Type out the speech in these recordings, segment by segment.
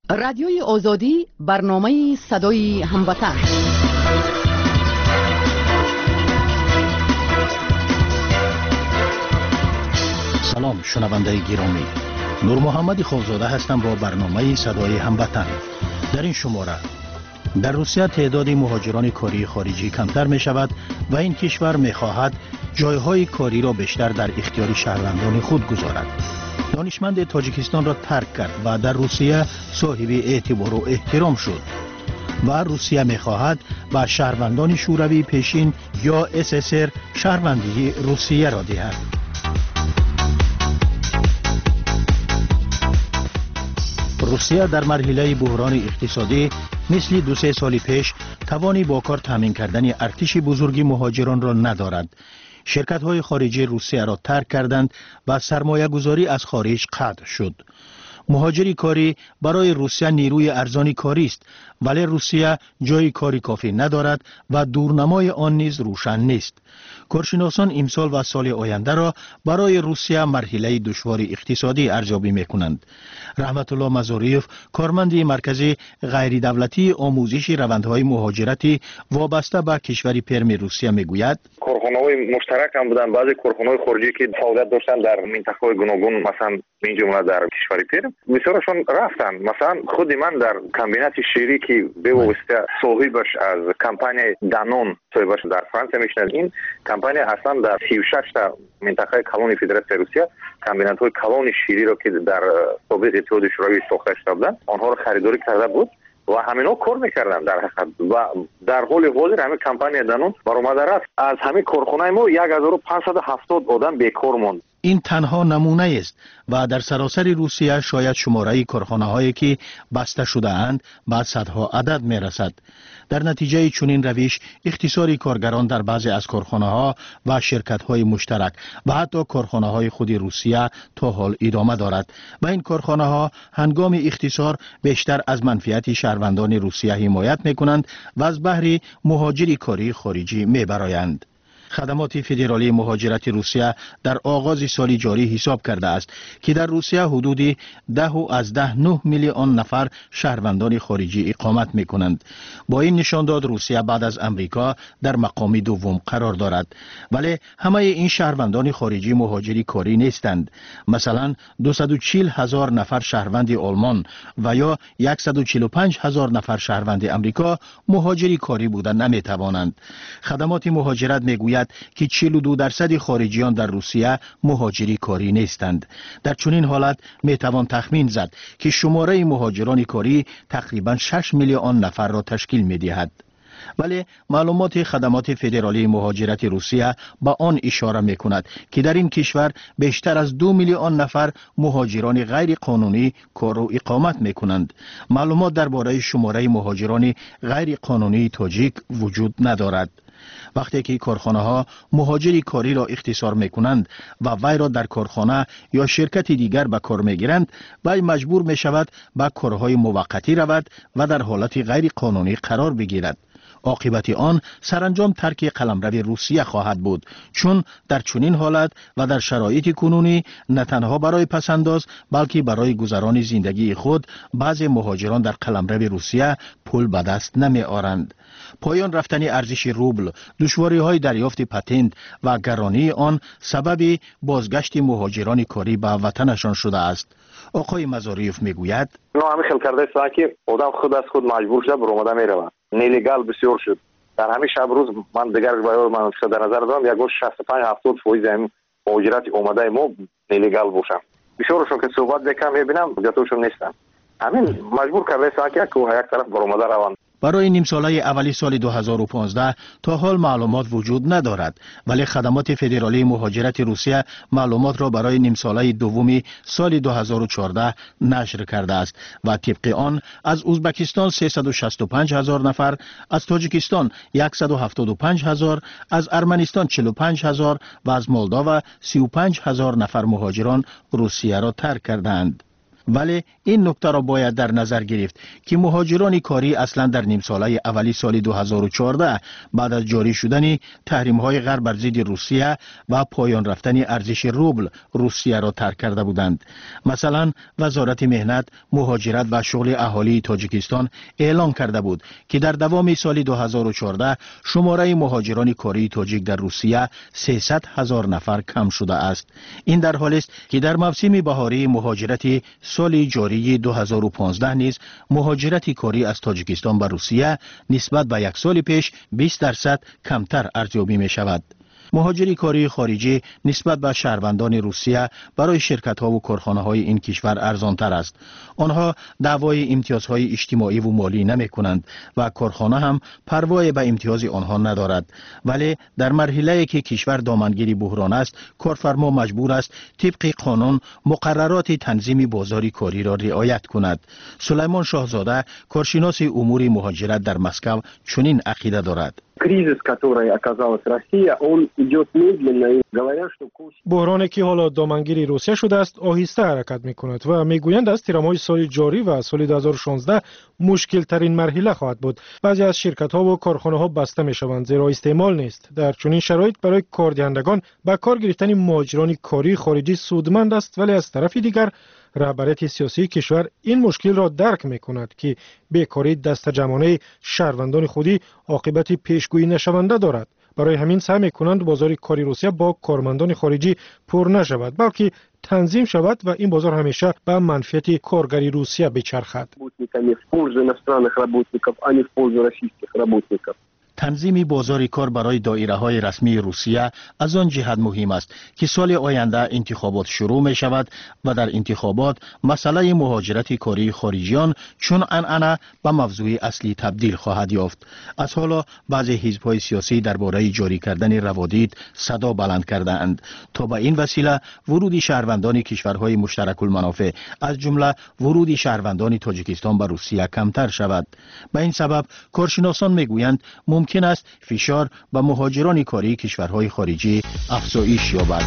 رادیوی آزادی برنامه صدای هموطن. سلام شنونده گرامی، نور محمد خوزاده هستم با برنامه صدای هموطن. در این شماره در روسیه تعداد مهاجران کاری خارجی کمتر می شود و این کشور می خواهد جایهای کاری را بیشتر در اختیار شهروندان خود گذارد. دانشمند تاجیکستان را ترک کرد و در روسیه صاحب اعتبار و احترام شد و روسیه می خواهد به شهروندان شوروی پیشین یا SSR شهروندی روسیه را دهد. روسیه در مرحله بحران اقتصادی مثل 2-3 سال پیش توانی با کار تامین کردن ارتش بزرگی مهاجران را ندارد. شرکت‌های خارجی روسیه را ترک کردند و سرمایه گذاری از خارج قطع شد. مهاجری کاری برای روسیه نیروی ارزانی کاری است، ولی روسیه جای کاری کافی ندارد و دورنمای آن نیز روشن نیست. کارشناسان امسال و سال آینده را برای روسیه مرحله دشوار اقتصادی ارزیابی می‌کنند. رحمت الله مزاریف، کارمند مرکز غیر دولتی آموزش روندهای مهاجرتی وابسته به کشور پرم روسیه میگوید: کارخانه‌های مشترک هم بودن، بعضی کارخانه‌های خارجی که فعالیت داشتن در منطقه‌های گوناگون، مثلا این جمله در کشور پرم، بسیارشون رفتن. مثلا خود من در کمبینات شیری که به واسطه صاحبش از کمپانی دانون صاحبش در فرانسه میشنه، این کمپانی اصلا در 36 تا منطقه کلون فدراسیون روسیه کمبینات‌های کلون شیری را که در سابق اتحاد شوروی ساخته شده بودند، آنها را خریداری کرده بود و همینا کار میکردن در حقیقت. و در حال حاضر همین کمپانی دانون برآمده رفت. از همین کارخانه ما 1570 آدم بیکار ماند. این تنها نمونه است و در سراسر روسیه شاید شماره کارخانه‌هایی که بسته شده اند به صدها عدد می رسد. در نتیجه چنین روش اختصار کارگران در بعضی از کارخانه‌ها و شرکت‌های مشترک و حتی کارخانه‌های خود روسیه تا حال ادامه دارد و این کارخانه‌ها هنگام اختصار بیشتر از منفعت شهروندان روسیه حمایت می‌کنند و از بهره مهاجری کاری خارجی می‌برآیند. خدمات فدرالی مهاجرت روسیه در آغاز سال جاری حساب کرده است که در روسیه حدود 10 میلیون نفر شهروندان خارجی اقامت می کنند. با این نشانداد روسیه بعد از امریکا در مقام دوم قرار دارد، ولی همه این شهروندان خارجی مهاجری کاری نیستند. مثلا 240,000 نفر شهروند آلمان و یا 145,000 نفر شهروند امریکا مهاجری کاری بودن نمی توانند. خدمات مهاجرت می گوید که 42% خارجیان در روسیه مهاجری کاری نیستند. در چنین حالت می توان تخمین زد که شماره مهاجران کاری تقریبا 6 میلیون نفر را تشکیل می دهد. ولی معلومات خدمات فدرالی مهاجرت روسیه با آن اشاره می کند که در این کشور بیشتر از 2 میلیون نفر مهاجران غیر قانونی کار و اقامت می کنند. معلومات درباره شماره مهاجران غیر قانونی تاجیک وجود ندارد. وقتی که کارخانه‌ها مهاجری کاری را اختصار می‌کنند و وی را در کارخانه یا شرکت دیگر به کار می‌گیرند، وی مجبور می‌شود به کارهای موقتی رود و در حالت غیر قانونی قرار بگیرد. عاقبت آن سرانجام ترک قلمرو روسیه خواهد بود، چون در چنین حالت و در شرایط کنونی نه تنها برای پسنداز بلکه برای گذران زندگی خود بعضی مهاجران در قلمرو روسیه پول به دست نمی آورند. پایان رفتن ارزش روبل، دشواری‌های دریافت پتنت و گرانی آن سبب بازگشت مهاجران کاری به وطنشان شده است. آقای مزاریف میگوید: همین خیلی کرده است که آدم خود از خود مجبور شده برآمده میرود. نیلیگال بسیار شد. در همین شب روز من دیگر باید من در نظر دارم 65-70% همین مهاجرت اومده ما نیلیگال باشم. بسیارشون که صحبت بکنم میبینم جاتوشون نیستن. همین مجبور کرده است که یک طرف برآمده روند. برای نیم ساله اولی سال 2015 تا حال معلومات وجود ندارد، ولی خدمات فدرالی مهاجرت روسیه معلومات را برای نیم ساله دومی سال 2014 نشر کرده است و طبق آن از ازبکستان 365,000 نفر، از تاجیکستان 175,000، از ارمنستان 45,000 و از مولداوا 35,000 نفر مهاجران روسیه را ترک کردند. ولی این نکته را باید در نظر گرفت که مهاجران کاری اصلا در نیم ساله اولی سال 2014 بعد از جاری شدن تحریم‌های غرب بر ضد روسیه و پایان رفتن ارزش روبل روسیه را ترک کرده بودند. مثلا وزارت مهنت، مهاجرت و شغل اهالی تاجیکستان اعلام کرده بود که در دوام سال 2014 شماره مهاجران کاری تاجیک در روسیه 300,000 نفر کم شده است. این در حالی است که در موسم بهاری مهاجرت سال جاری 2015 نیز مهاجرت کاری از تاجیکستان به روسیه نسبت به یک سال پیش 20% کمتر ارزیابی می شود. مهاجری کاری خارجی نسبت به شهروندان روسیه برای شرکت‌ها و کارخانه‌های این کشور ارزان‌تر است. آنها دعوای امتیازهای اجتماعی و مالی نمی‌کنند و کارخانه هم پروایی به امتیاز آنها ندارد. ولی در مرحله‌ای که کشور دامنگیر بحران است، کارفرما مجبور است طبق قانون مقررات تنظیم بازار کاری را رعایت کند. سلیمان شاهزاده، کارشناس امور مهاجرت در مسکو، چنین عقیده دارد. Кризис, который оказалась Россия, он идет медленно и говорят, что بحرانی که حالا دامنگیر روسیه شده است آهسته حرکت می‌کند و میگویند از تیرمای سال جاری و سال 2016 مشکل ترین مرحله خواهد بود. بعضی از شرکت‌ها و کارخانه‌ها بسته می‌شوند زیرا استعمال نیست. در چنین شرایط برای کاردهندگان به کار گرفتن مهاجران کاری خارجی سودمند است، ولی از طرف دیگر رهبریت سیاسی کشور این مشکل را درک می‌کند که بیکاری دست جمعانه شهروندان خودی عاقبت پیشگویی نشونده دارد. برای همین سعی می‌کنند بازار کاری روسیه با کارمندان خارجی پر نشود، بلکه تنظیم شود و این بازار همیشه به منفعت کارگری روسیه بچرخد. تنظیم بازار کار برای دایره‌های رسمی روسیه از آن جهت مهم است که سال آینده انتخابات شروع می شود و در انتخابات مسئله مهاجرت کاری خارجیان چون عنعنه به موضوع اصلی تبدیل خواهد یافت. از حالا بعضی حزب‌های سیاسی درباره جاری کردن روادید صدا بلند کرده‌اند تا به این وسیله ورود شهروندان کشورهای مشترک المنافع از جمله ورود شهروندان تاجیکستان به روسیه کمتر شود. به این سبب کارشناسان میگویند ممکن است فشار به مهاجران کاری کشورهای خارجی افزایش یابد.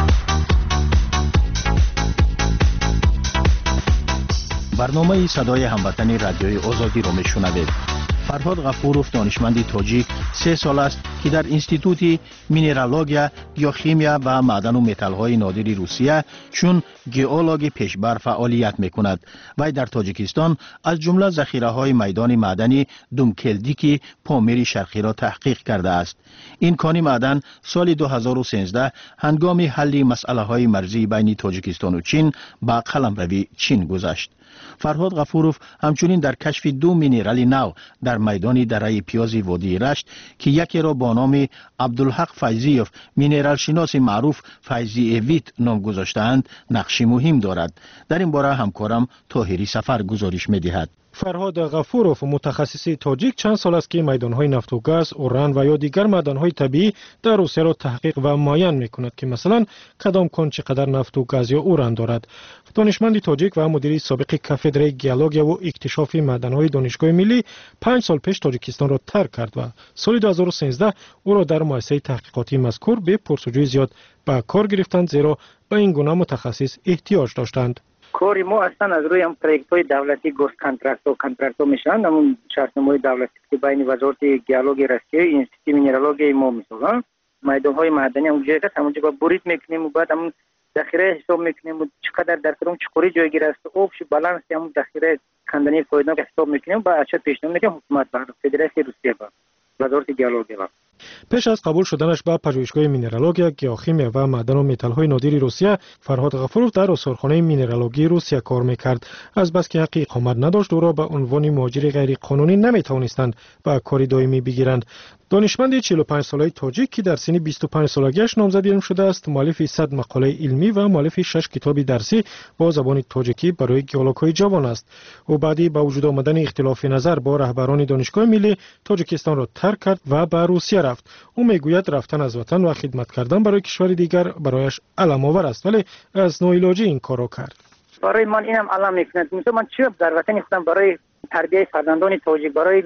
برنامه صدای هموطن رادیوی آزادی را میشنوید. فرهاد غفوروف دانشمند تاجیک 3 سال است که در انستیتوت مینرالوژی، بیوشیمیا و معدن و متال‌های نادر روسیه چون گئولوگ پیشبر فعالیت می‌کند. وی در تاجیکستان از جمله ذخیره‌های میدان معدنی دومکلدیکی پامیر شرقی را تحقیق کرده است. این کان معدن سال 2013 هنگام حل مسئله‌های مرزی بین تاجیکستان و چین به قلمروی چین گذشت. فرهاد غفوروف همچنین در کشف 2 مینرال نو در میدان دره پیاز وادی رشت که یکی را با نام عبدالحق فیضیوف مینرال شناس معروف فیضی اویت نام گذاشتند نقش مهم دارد. در این باره همکارم طاهری سفر گزارش می‌دهد. فرهاد غفوروف متخصص تاجیک چند سال است که میدان‌های نفت و گاز، اوران و یا دیگر معدن‌های طبیعی در روسیه را تحقیق و معاین می‌کند که مثلا کدام کان چقدر نفت و گاز یا اوران دارد. دانشمند تاجیک و مدیر سابق کافدره گئولوژی و اکتشاف معدن‌های دانشگاه ملی 5 سال پیش تاجیکستان را ترک کرد و سال 2013 او را در مؤسسه تحقیقاتی مذکور به پرسجوی زیاد به کار گرفتند زیرا به این گونه متخصص احتیاج داشتند. کاری ما اصلا از روی هم پروژه‌های دولتی گوست کانترکت میشن، همون شرطنامه‌های دولتی که بین وزارت گئولوژی روسیه انستیتوت مینرالوژی ما میسازن میدان‌های معدنی اونجا هست، همونجا با برید میکنیم و بعد همون ذخیره حساب میکنیم و چقدر در کدوم چقوری جایگیر است آبش بالانس همون ذخیره کندنی فایده حساب میکنیم با اچ پیشنهاد میکنیم حکومت با فدراسیون روسیه با وزارت گئولوژی با. پیش از قبول شدنش به پژوهشگاه مینرالوژی، گیاهشیمی و معدن و متال‌های نادر روسیه، فرهاد غفوروف در آثارخانه مینرالوژی روسیه کار می‌کرد. از بس که حق اقامت نداشت او را به عنوان مهاجر غیر قانونی نمی‌توانستند به کاری دائمی بگیرند. دانشمند 45 ساله تاجیک که در سن 25 سالگیش نامزد علم شده است، مؤلف 100 مقاله علمی و مؤلف 6 کتاب درسی با زبان تاجیکی برای گئولوژهای جوان است. او بعدی با وجود آمدن اختلاف نظر با رهبران دانشگاه ملی تاجیکستان را ترک کرد و به روسیه رفت. او میگوید رفتن از وطن و خدمت کردن برای کشور دیگر برایش علم آور است، ولی از ناعلاجی این کار را کرد. برای من اینم علم میکنه. مثلا من چه در وطن خودم برای تربیت فرزندان تاجیک برای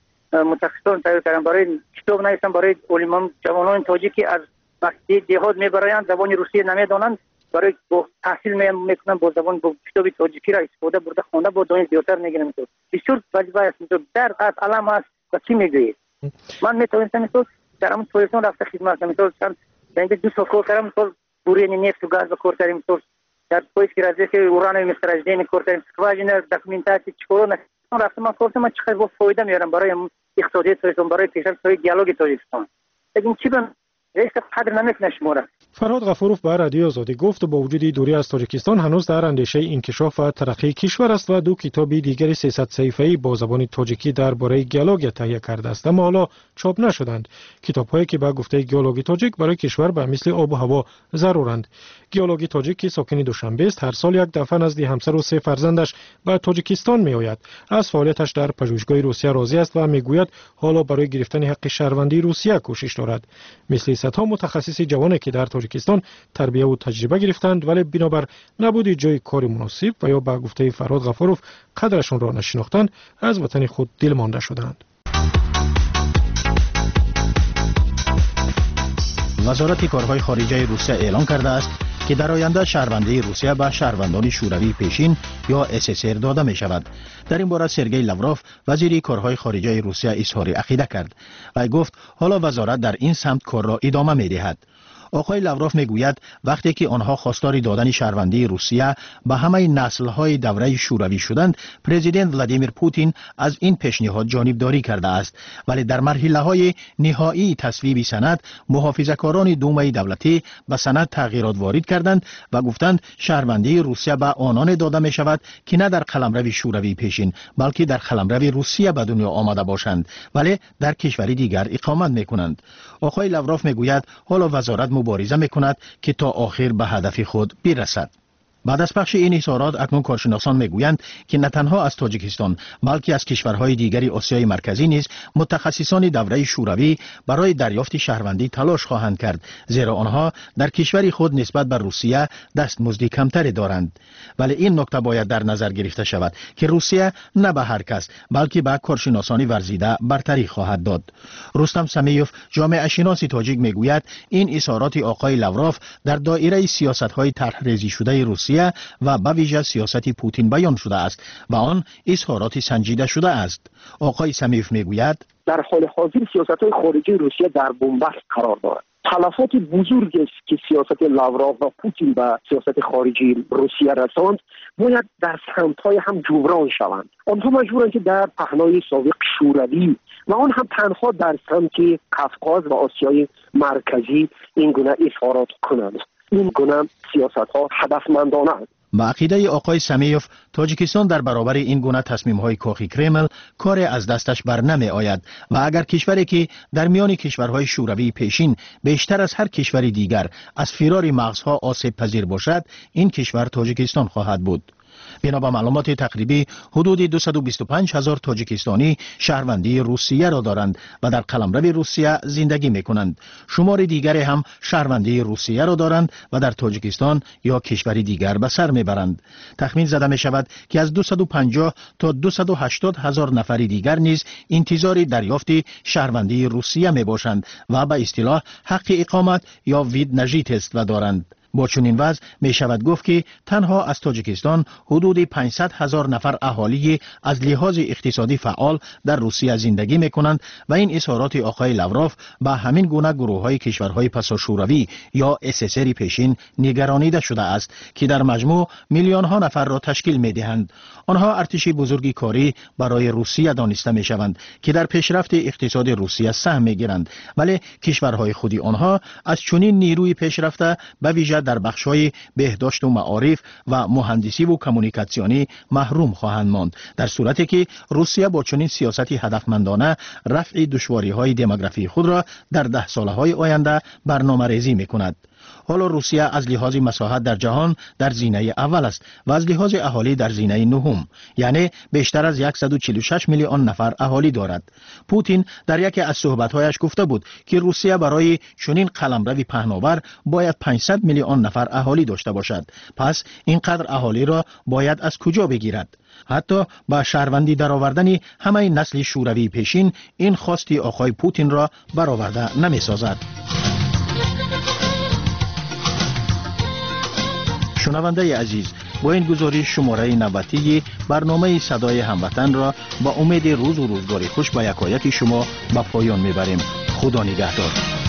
متخصصان تایید کردم، برای کتاب نوشتم برای علمان جوانان تاجیکی از وقتی دهات میبرایند زبان روسی نمیدانند برای تحصیل میکنن با زبان با کتاب تاجیکی را استفاده برده خونده با دانش زیادتر میگیرن. بسیار وظیفه است. در قد علم است و چی میگویید؟ من میتونستم مثلا در همون پولیسون رفته خدمت کنم. مثلا در 2 سال کار کردم. مثلا بورین نفت و گاز کار کردم. مثلا در پولیس که راځي که اوران مسترجدین کار کردم. واجن داکومنتاسی چکو نه رفتم من کار ما چقدر با فایده میارم برای اقتصادی تاجیکستان، برای پیشرفت دیالوگ تاجیکستان. لیکن چی بن رئیس قدر نمیکنه شماره. فرهاد غفوروف به رادیو آزادی گفت با وجود دوری از تاجیکستان هنوز در اندیشه انکشاف و ترقی کشور است و 2 کتاب دیگری 300 صفحه‌ای با زبان تاجیکی درباره گیالوگ تهیه کرده است، اما حالا چاپ نشدند. کتاب‌هایی که به گفته گیالوگ تاجیک برای کشور به مثل آب و هوا ضرورند. گیالوگ تاجیک که ساکن دوشنبه است، هر سال یک دفعه نزد همسر و 3 فرزندش به تاجیکستان میآید. از فعالیتش در پژوهشگاه روسیه راضی است و میگوید حالا برای گرفتن حق شهروندی روسیه کوشش دارد. مثل صدها متخصص جوانی که در تاجیکستان تربیت و تجربه گرفتند ولی بنابر نبود جای کار مناسب و یا به گفته فرهاد غفوروف قدرشون را نشناختند، از وطن خود دل مانده شدند. وزارت کارهای خارجه روسیه اعلام کرده است که در آینده شهروندی روسیه به شهروندان شوروی پیشین یا SSR داده می شود. در این باره سرگئی لاوروف وزیر کارهای خارجه روسیه اظهار عقیده کرد و گفت حالا وزارت در این سمت کار را ادامه می دهد. آقای لاوروف میگوید وقتی که آنها خواستار دادن شهروندی روسیه به همه نسل‌های دوره شوروی شدند، پرزیدنت ولادیمیر پوتین از این پیشنهاد جانبداری کرده است، ولی در مرحله‌های نهایی تصویب سند محافظه‌کاران دومای دولتی به سند تغییرات وارد کردند و گفتند شهروندی روسیه به آنان داده می شود که نه در قلمرو شوروی پیشین بلکه در قلمرو روسیه به دنیا آمده باشند ولی در کشوری دیگر اقامت می‌کنند. آقای لاوروف میگوید حالا وزارت مبارزه میکند که تا آخر به هدف خود برسد. بعد از پخش این اظهارات اکنون کارشناسان میگویند که نه تنها از تاجیکستان بلکه از کشورهای دیگری آسیای مرکزی نیز متخصصان دوره شوروی برای دریافت شهروندی تلاش خواهند کرد، زیرا آنها در کشور خود نسبت به روسیه دستمزدی کمتری دارند. ولی این نکته باید در نظر گرفته شود که روسیه نه به هر کس بلکه به کارشناسان ورزیده برتری خواهد داد. رستم سمیوف جامعه شناس تاجیک میگوید این اظهارات آقای لاوروف در دایره سیاست‌های طرح‌ریزی شده روسیه و به ویژه سیاست پوتین بیان شده است و آن اظهارات سنجیده شده است. آقای سمیوف میگوید در حال حاضر سیاست‌های خارجی روسیه در بنبست قرار دارد. تلفات بزرگی است که سیاست لاوروف و پوتین به سیاست خارجی روسیه رساند باید در سمت‌های هم جبران شوند. آنها مجبورند که در پهنای سابق شوروی و آن هم تنها در سمت قفقاز و آسیای مرکزی این گونه اظهارات کنند. این گونه سیاست‌ها هدفمندانه است. با عقیده آقای سمیوف تاجیکستان در برابر این گونه تصمیم‌های کاخ کرمل کار از دستش بر نمی آید و اگر کشوری که در میان کشورهای شوروی پیشین بیشتر از هر کشور دیگر از فرار مغزها آسیب پذیر باشد، این کشور تاجیکستان خواهد بود. بنا به معلومات تقریبی حدود 225,000 تاجیکستانی شهروندی روسیه را دارند و در قلمرو روسیه زندگی می کنند. شمار دیگری هم شهروندی روسیه را دارند و در تاجیکستان یا کشوری دیگر به سر می برند. تخمین زده می شود که از 250 تا 280,000 نفر دیگر نیز انتظار دریافت شهروندی روسیه می باشند و به اصطلاح حق اقامت یا وید نژیت است و دارند. با چنین وضع می شود گفت که تنها از تاجیکستان حدود 500,000 نفر اهالی از لحاظ اقتصادی فعال در روسیه زندگی می کنند و این اظهارات آقای لاوروف به همین گونه گروه های کشورهای پساشوروی یا SSR پیشین نگرانیده شده است که در مجموع میلیون ها نفر را تشکیل می دهند. آنها ارتش بزرگی کاری برای روسیه دانسته می شوند که در پیشرفت اقتصاد روسیه سهم می گیرند، ولی کشورهای خودی آنها از چنین نیروی پیشرفته به ویژه در بخش‌های بهداشت و معارف و مهندسی و کمونیکاسیونی محروم خواهند ماند، در صورتی که روسیه با چنین سیاستی هدفمندانه رفع دشواری‌های دموگرافی خود را در 10 سال‌های آینده برنامه‌ریزی می‌کند. حالا روسیه از لحاظ مساحت در جهان در زینه اول است و از لحاظ اهالی در زینه نهم، یعنی بیشتر از 146 میلیون نفر اهالی دارد. پوتین در یکی از صحبت‌هایش گفته بود که روسیه برای چنین قلمرو پهناور باید 500 میلیون نفر اهالی داشته باشد. پس اینقدر اهالی را باید از کجا بگیرد؟ حتی با شهروندی درآوردن همه نسل شوروی پیشین این خواستی آقای پوتین را برآورده نمی‌سازد. شنونده عزیز، با این گزارش شماره نوبتی برنامه صدای هموطن را با امید روز و روزگاری خوش به یکایک شما به پایان میبریم. خدا نگهدار.